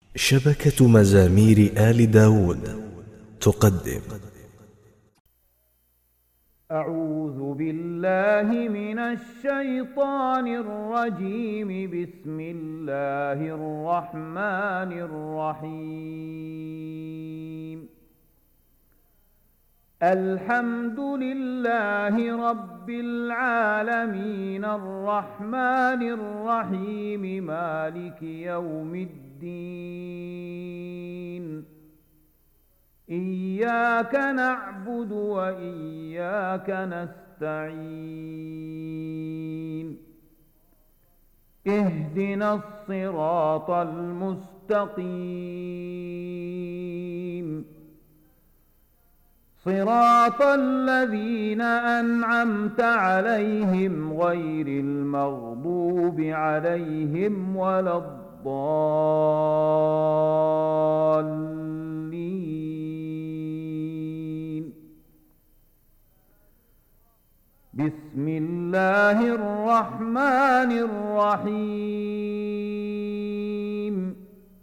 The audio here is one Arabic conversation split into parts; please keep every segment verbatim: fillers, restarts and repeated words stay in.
شبكة مزامير آل داود تقدم. أعوذ بالله من الشيطان الرجيم. بسم الله الرحمن الرحيم. الحمد لله رب العالمين الرحمن الرحيم مالك يوم الدين. إياك نعبد وإياك نستعين. اهدنا الصراط المستقيم صراط الذين أنعمت عليهم غير المغضوب عليهم ولا الضالين. بسم الله الرحمن الرحيم.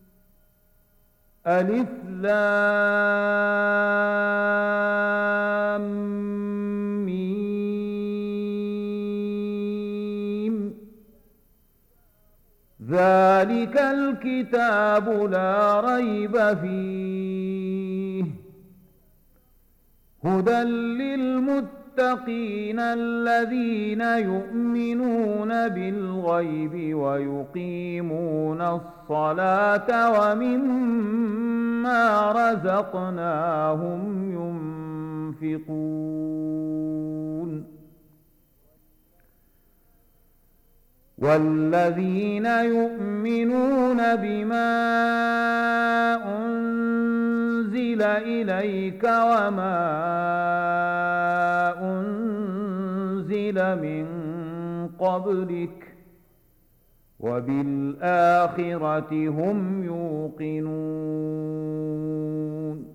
ألف لام ميم. ذلك الكتاب لا ريب فيه هدى للمتقين الذين يؤمنون بالغيب ويقيمون الصلاة ومما رزقناهم ينفقون. والذين يؤمنون بما أنزل إليك وما أنزل من قبلك وبالآخرة هم يوقنون.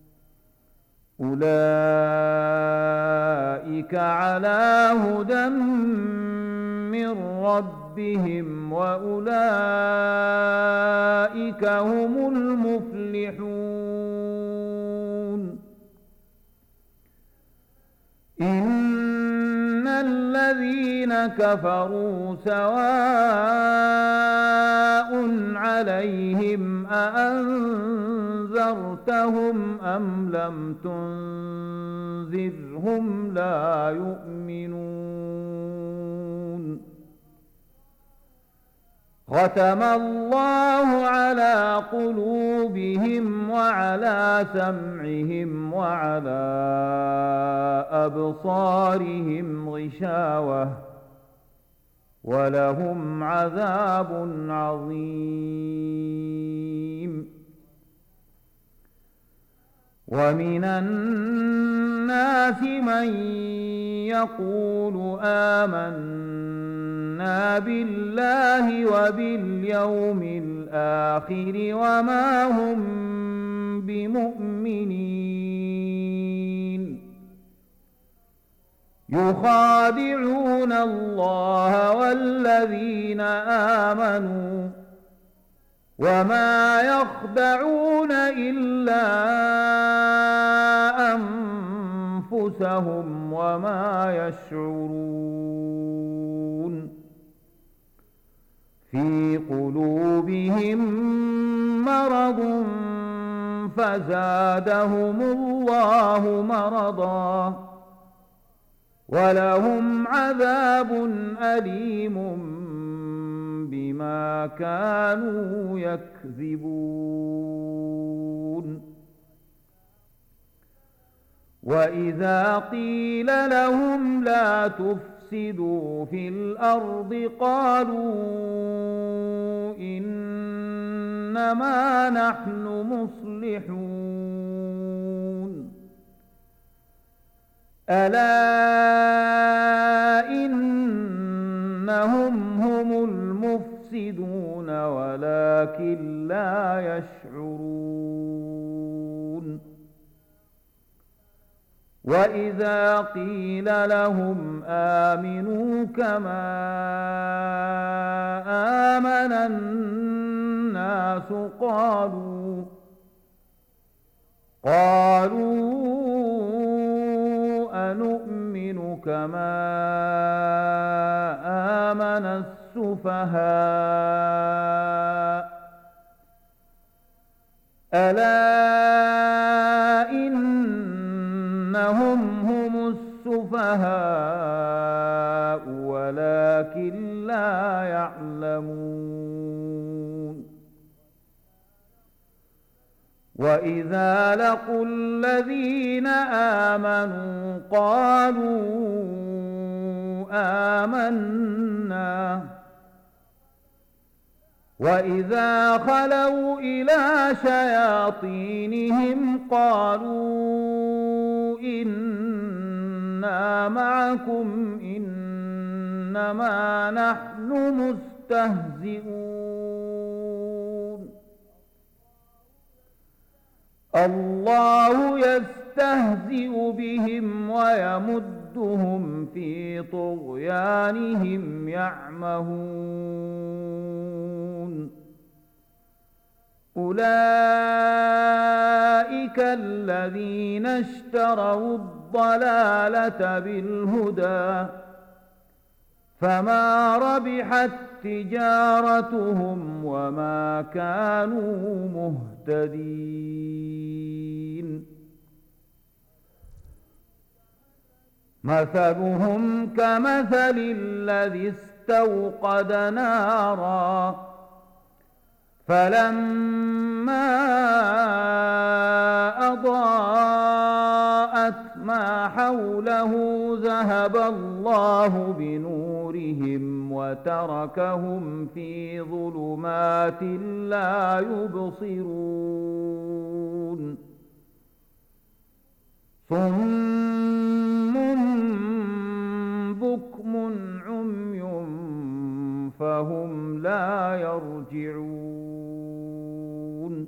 أولئك على هدى من ربهم وأولئك هم المفلحون. إن الذين كفروا سواء عليهم أأنذرتهم أم لم تنذرهم لا يؤمنون. ختم الله على قلوبهم وعلى سمعهم وعلى أبصارهم غشاوة ولهم عذاب عظيم. ومن الناس من يقول آمنا بالله وباليوم الآخر وما هم بمؤمنين. يخادعون الله والذين آمنوا وما يخدعون إلا أنفسهم وما يشعرون. في قلوبهم مرض فزادهم الله مرضا ولهم عذاب أليم بما كانوا يكذبون. وإذا قيل لهم لا تفسدوا في الأرض قالوا إنما نحن مصلحون. ألا إنهم هم المفسدون ولكن لا يشعرون. وإذا قيل لهم آمنوا كما آمن الناس الناس قالوا قالوا أنؤمن كما آمن السفهاء ألا إنهم هم السفهاء ولكن لا يعلمون وإذا لقوا الذين آمنوا قالوا آمنا وإذا خلوا إلى شياطينهم قالوا إنا معكم إنما نحن مستهزئون الله يستهزئ بهم ويمدهم في طغيانهم يعمهون أولئك الذين اشتروا الضلالة بالهدى فما ربحت تجارتهم وما كانوا مهتدين مثلهم كمثل الذي استوقد نارا فلما أضاءت ما حوله ذهب الله بنورهم وتركهم في ظلمات لا يبصرون صم بكم عمي فهم لا يرجعون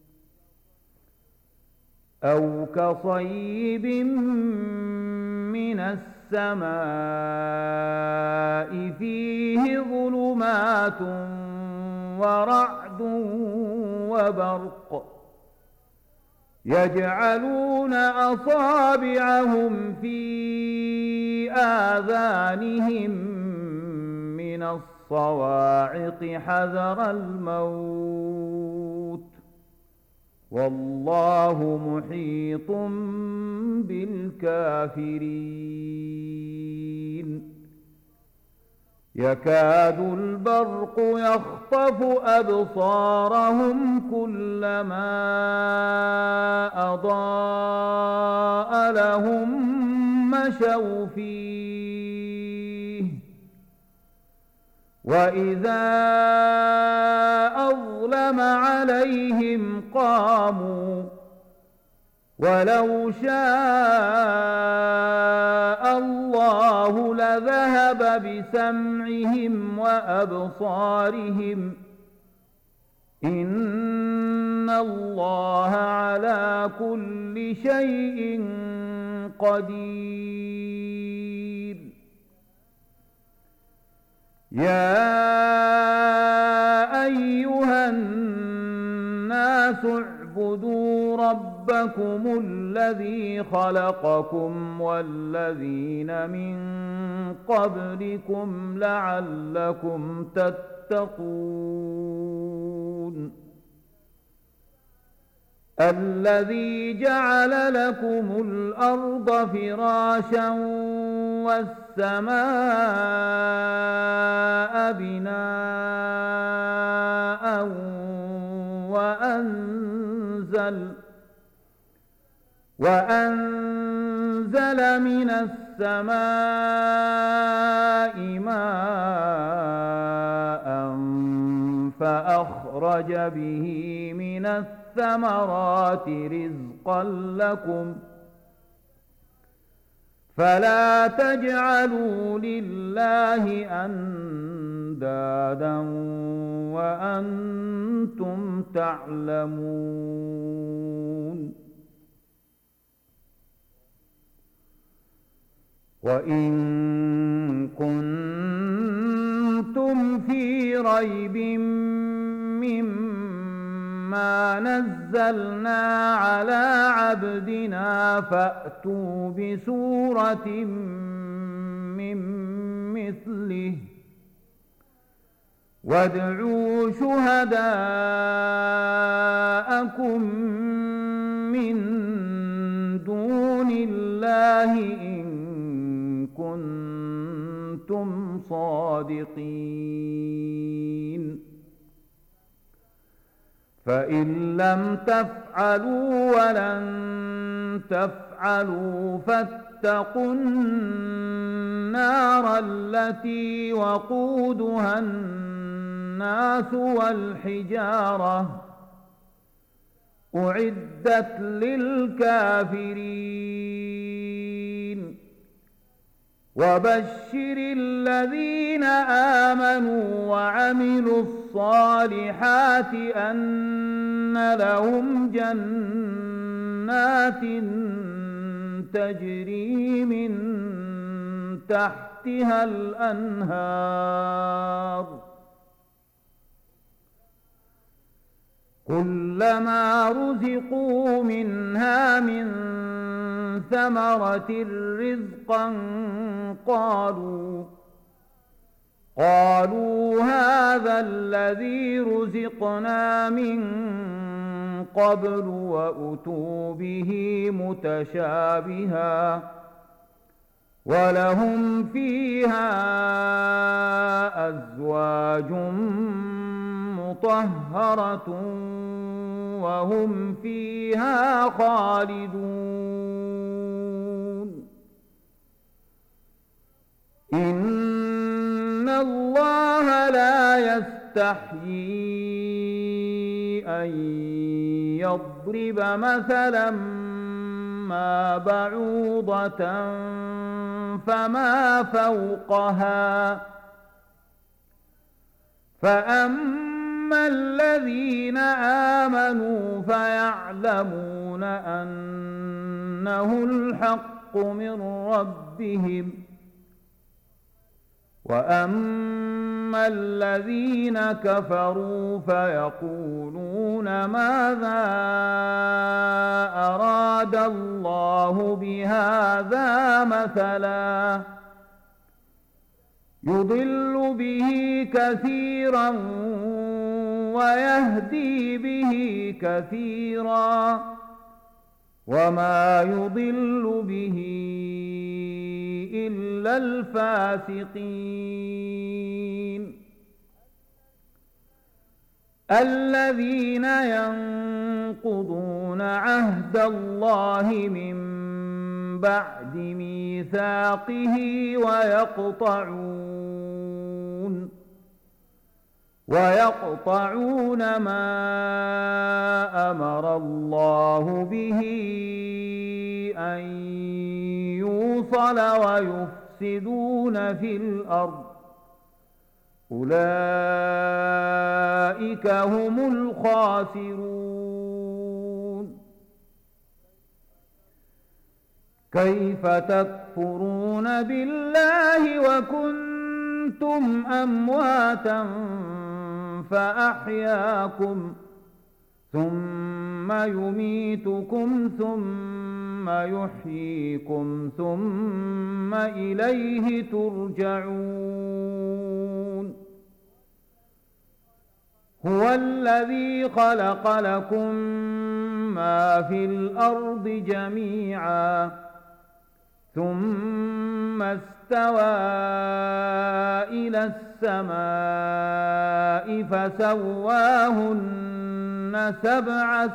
أو كصيب من السماء فيه ظلمات ورعد وبرق يجعلون أصابعهم في آذانهم من الصواعق حذر الموت والله محيط بالكافرين يكاد البرق يخطف أبصارهم كلما أضاء لهم مشوا فيه وإذا أظلم عليهم قاموا ولو شاء الله لذهب بسمعهم وأبصارهم إن الله على كل شيء قدير يا أيها الناس اعبدوا ربكم الذي خلقكم والذين من قبلكم لعلكم تتقون الذي جعل لكم الأرض فراشا والسماء بناء وأنزل وأنزل من السماء ماء فأخرج به من الثمرات رزقا لكم فلا تجعلوا لله أندادا وأنتم تعلمون وإن كنتم في ريب مما نزلنا على عبدنا فأتوا بسورة من مثله وادعوا شهداءكم من دون الله إن كنتم صادقين فإن لم تفعلوا ولن تفعلوا فاتقوا النار التي وقودها الناس والحجارة أعدت للكافرين وبشر الذين آمنوا وعملوا الصالحات أن لهم جنات تجري من تحتها الأنهار كلما رزقوا منها من ثمرة رزقا قالوا قالوا هذا الذي رزقنا من قبل وأتوا به متشابها ولهم فيها أزواج مطهرة وهم فيها خالدون إن الله لا يستحيي أن يضرب مثلا ما بعوضة فما فوقها فأما الذين آمنوا فيعلمون أنه الحق من ربهم وأما الذين كفروا فيقولون ماذا أراد الله بهذا مثلا يضل به كثيرا ويهدي به كثيرا وما يضل به إلا الفاسقين الذين ينقضون عهد الله من بعد ميثاقه ويقطعون ويقطعون ما أمر الله به أن يوصل ويفسدون في الأرض أولئك هم الخاسرون كيف تكفرون بالله وكنتم أمواتا فأحياكم ثم يميتكم ثم يحييكم ثم إليه ترجعون هو الذي خلق لكم ما في الأرض جميعا ثم استوى إلى السماء فسواهن سبع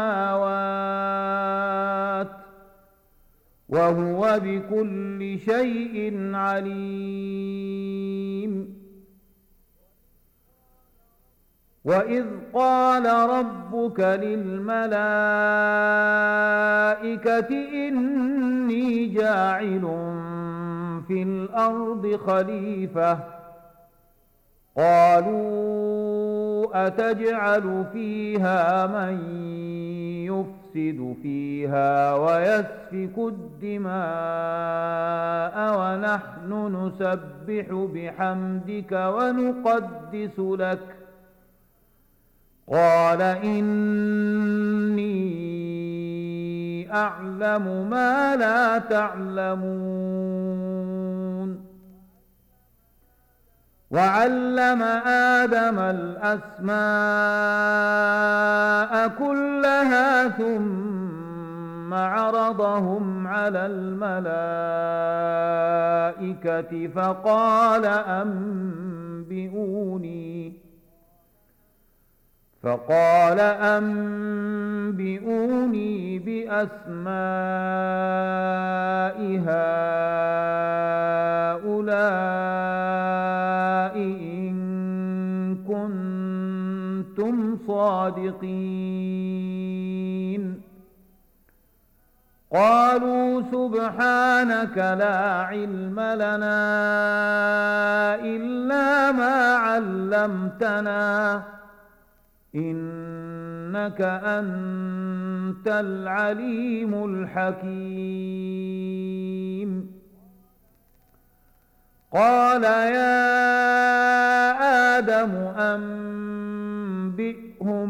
سماوات وهو بكل شيء عليم وإذ قال ربك للملائكة إني جاعل في الأرض خليفة قالوا أتجعل فيها من يفسد فيها ويسفك الدماء ونحن نسبح بحمدك ونقدس لك قال إني أعلم ما لا تعلمون وعلم آدم الأسماء كلها ثم عرضهم على الملائكة فقال أنبئوني فقال أنبئوني بأسماء هؤلاء إن كنتم صادقين قالوا سبحانك لا علم لنا إلا ما علمتنا إنك أنت العليم الحكيم قال يا آدم أنبئهم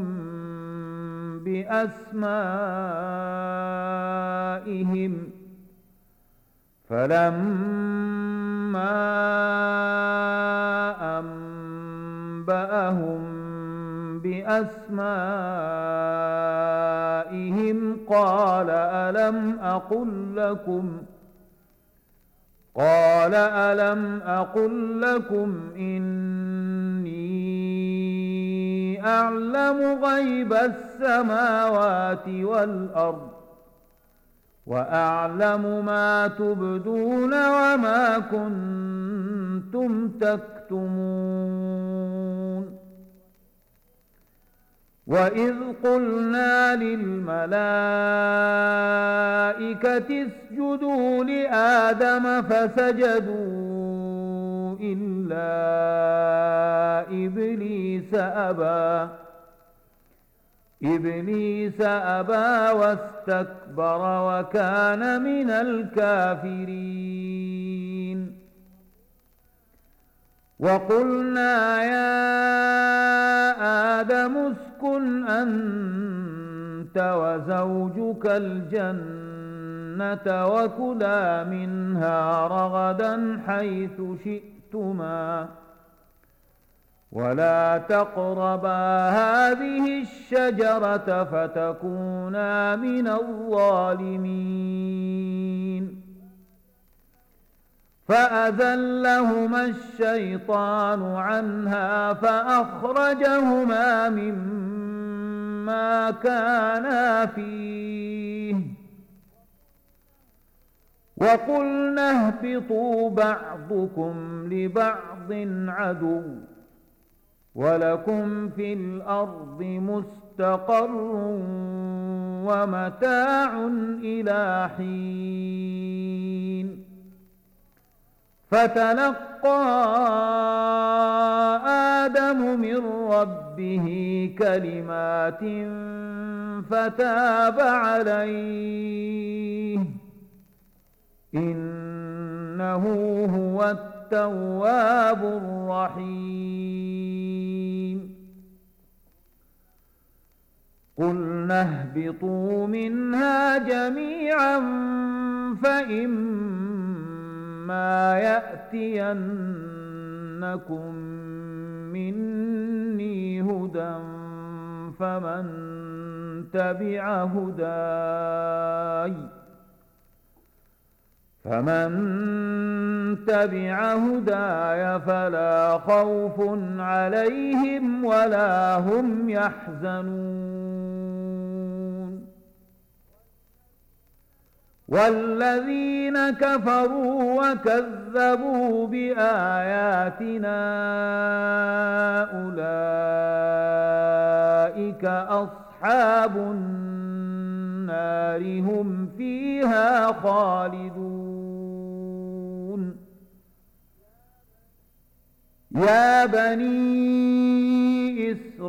بأسمائهم فلما أنبأهم بأسمائهم قال ألم أقل لكم قال ألم أقل لكم إني أعلم غيب السماوات والأرض وأعلم ما تبدون وما كنتم تكتمون وإذ قلنا للملائكة اسجدوا لآدم فسجدوا إلا إبليس أبى إبليس أبى واستكبر وكان من الكافرين وقلنا يا آدم اسكن أنت وزوجك الجنة وكلا منها رغدا حيث شئتما ولا تقربا هذه الشجرة فتكونا من الظالمين فأزلهما الشيطان عنها فأخرجهما مما كانا فيه وقلنا اهبطوا بعضكم لبعض عدو ولكم في الأرض مستقر ومتاع إلى حين فتلقى آدم من ربه كلمات فتاب عليه إنه هو التواب الرحيم قلنا اهبطوا منها جميعا فإما يأتينكم مني هدى فمن تبع هداي فمن تبع هداي فلا خوف عليهم ولا هم يحزنون والذين كفروا وكذبوا بآياتنا أولئك أصحاب النار هم فيها خالدون يا بني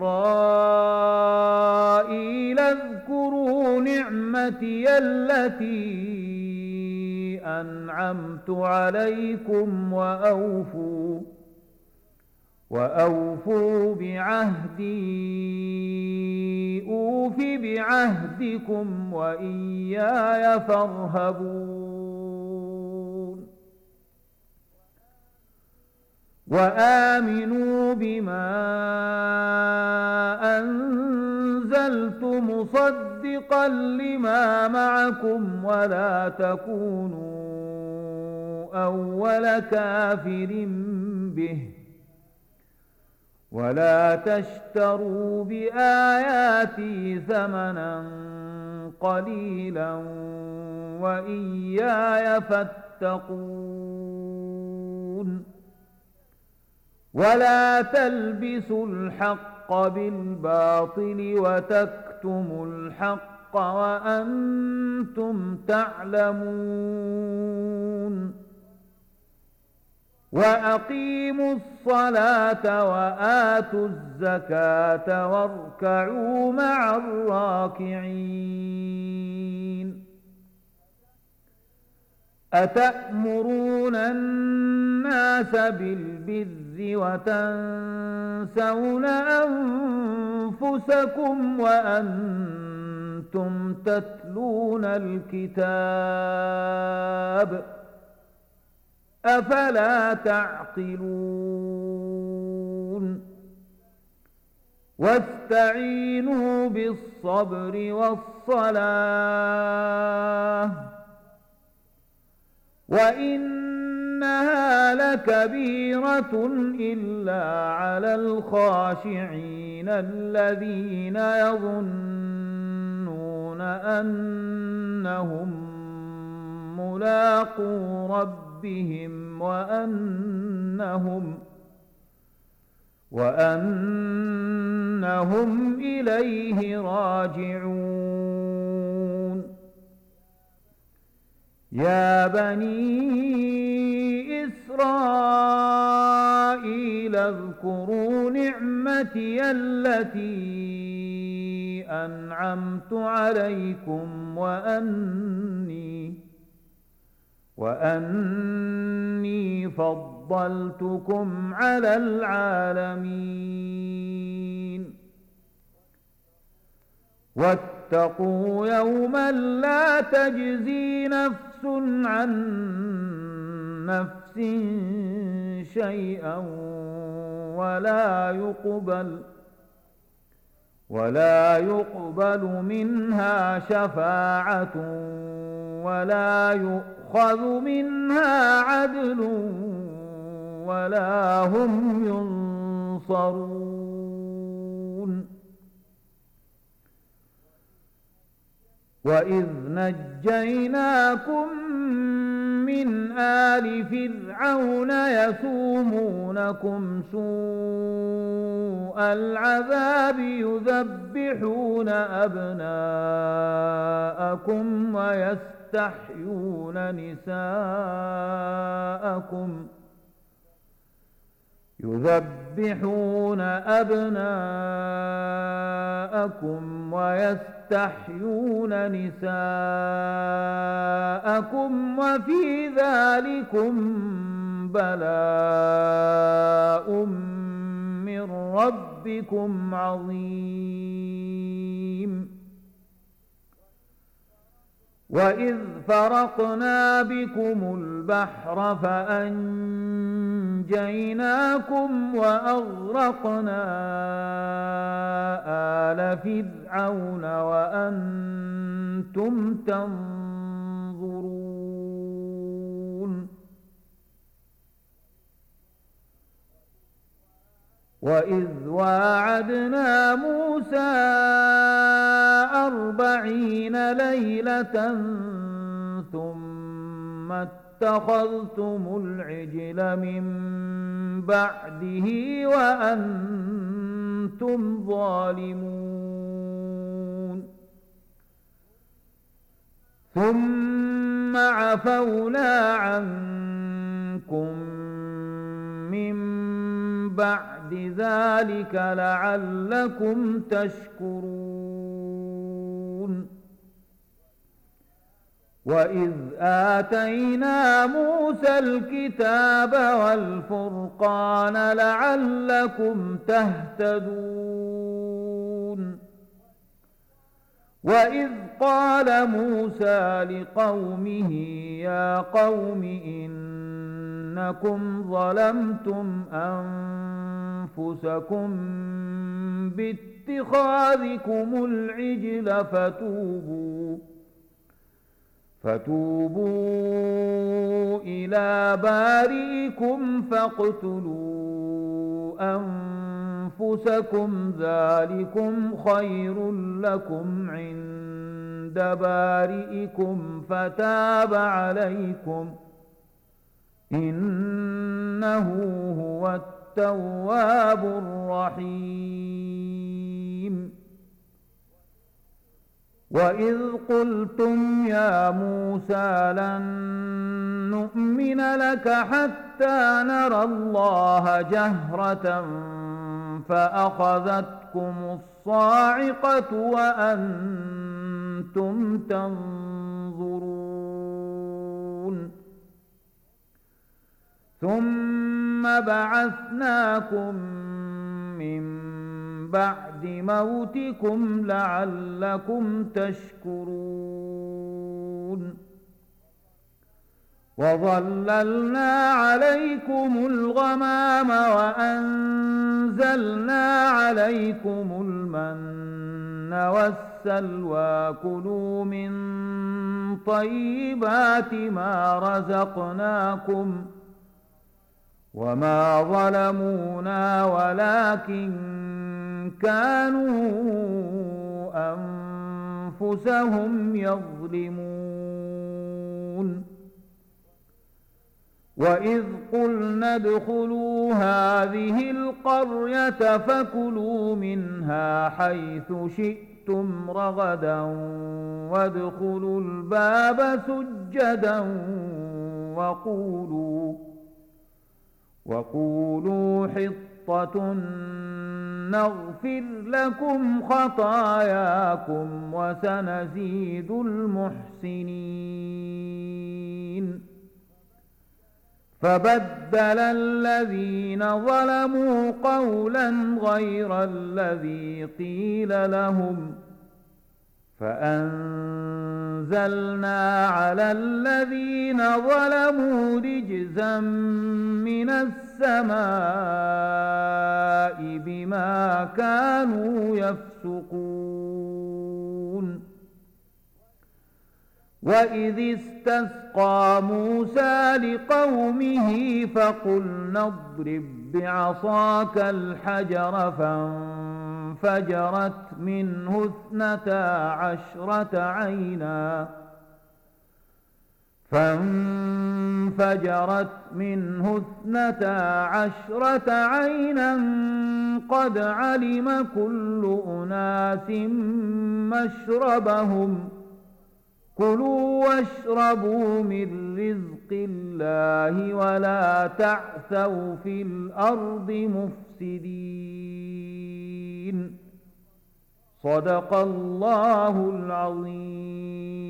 إسرائيل اذكروا نعمتي التي أنعمت عليكم وأوفوا وأوفوا بعهدي أوف بعهدكم وإياي فارهبون وآمنوا بما أنزلت مصدقا لما معكم ولا تكونوا أول كافر به ولا تشتروا بآياتي ثمنا قليلا وإياي فاتقون ولا تلبسوا الحق بالباطل وتكتموا الحق وأنتم تعلمون وأقيموا الصلاة وآتوا الزكاة واركعوا مع الراكعين أتأمرون الناس بالبر وتنسون أنفسكم وأنتم تتلون الكتاب أفلا تعقلون واستعينوا بالصبر والصلاة وإنها لكبيرة إلا على الخاشعين الذين يظنون أنهم ملاقو ربهم وأنهم وأنهم إليه راجعون يا بني إسرائيل اذكروا نعمتي التي أنعمت عليكم وأني وأني فضلتكم على العالمين واتقوا يوما لا تجزي نفس عن نفس شيئا ولا يقبل ولا يقبل منها شفاعة ولا يؤخذ منها عدل ولا هم ينصرون وإذ نجيناكم من آل فرعون يسومونكم سوء العذاب يذبحون أبناءكم ويستحيون نساءكم يذبحون أبناءكم ويستحيون نساءكم وفي ذلكم بلاء من ربكم عظيم وإذ فرقنا بكم البحر فأنجيناكم وأغرقنا آل فرعون وأنتم تنظرون وإذ واعدنا موسى أربعين ليلة ثم اتخذتم العجل من بعده وأنتم ظالمون ثم عفونا عنكم من بعد ذلك لعلكم تشكرون وإذ آتينا موسى الكتاب والفرقان لعلكم تهتدون وإذ قال موسى لقومه يا قوم إنكم ظلمتم أنفسكم باتخاذكم العجل فتوبوا فتوبوا إلى بارئكم فاقتلوا أنفسكم ذلكم خير لكم عند بارئكم فتاب عليكم إنه هو التواب الرحيم وإذ قلتم يا موسى لن نؤمن لك حتى نرى الله جهرة فأخذتكم الصاعقة وأنتم تنظرون ثم بعثناكم من بعد موتكم لعلكم تشكرون وظللنا عليكم الغمام وأنزلنا عليكم المن والسلوى كلوا من طيبات ما رزقناكم وما ظلمونا ولكن كانوا أنفسهم يظلمون وإذ قلنا ادخلوا هذه القرية فكلوا منها حيث شئتم رغدا وادخلوا الباب سجدا وقولوا وقولوا حطة نغفر لكم خطاياكم وسنزيد المحسنين فبدل الذين ظلموا قولا غير الذي قيل لهم فأنزلنا على الذين ظلموا رجزا من السماء بما كانوا يفسقون وإذ استسقى موسى لقومه فقلنا اضرب بعصاك الحجر فانفجرت منه اثنتا عشرة عينا فانفجرت منه اثنتا عشرة عينا قد علم كل أناس مشربهم كلوا واشربوا من رزق الله ولا تعثوا في الأرض مفسدين صدق الله العظيم.